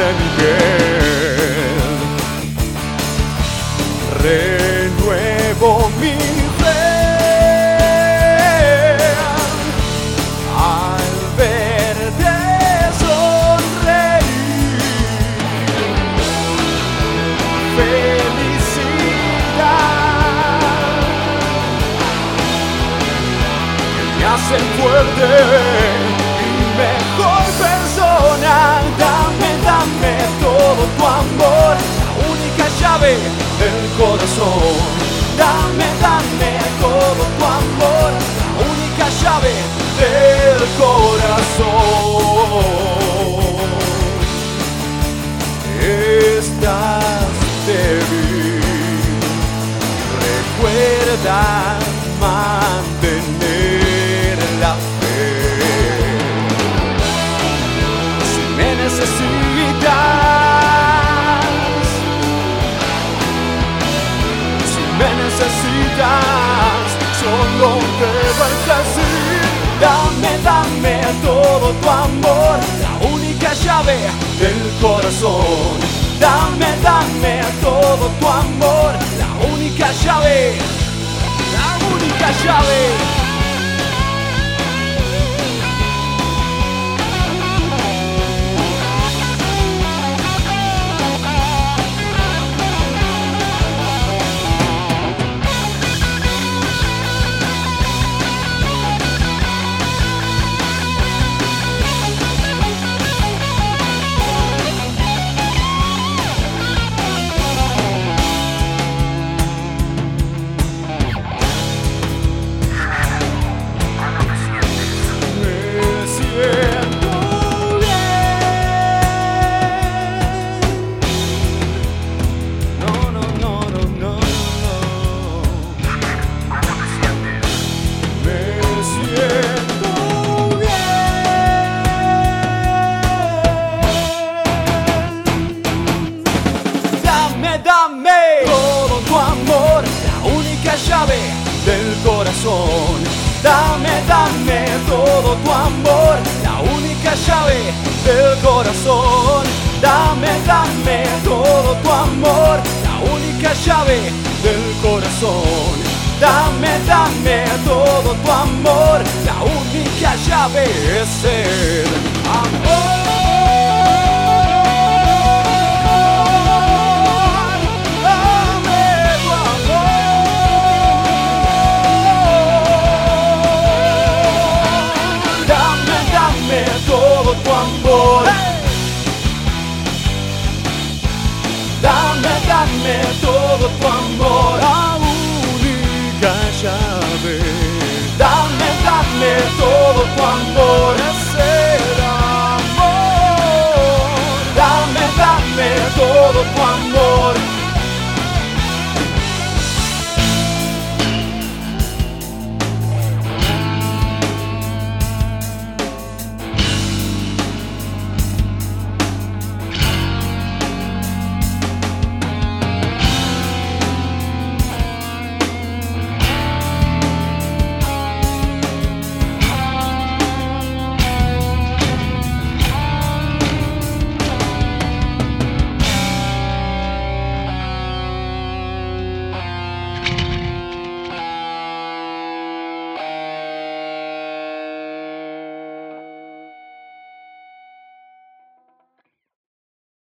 mi piel. Renuevo mi fe al verte sonreír. Felicidad que me hacen fuerte y mejor persona. Dame, dame todo tu amor, la única llave del corazón. Dame, dame todo tu amor, la única llave del corazón. Estás débil, recuerda mantener la fe. Si me necesitas, si me necesitas, solo debes decir: dame, dame todo tu amor, la única llave del corazón. Dame, dame todo tu amor, la única llave, la única llave. Dame todo tu amor, la única llave del corazón. Dame, dame todo tu amor, la única llave del corazón. Dame, dame todo tu amor, la única llave del corazón. Dame, dame todo tu amor, la única llave es el amor. Todo tu amor, dame, dame todo tu amor, la única llave. Dame, dame todo tu amor, es el amor. Dame, dame todo tu amor.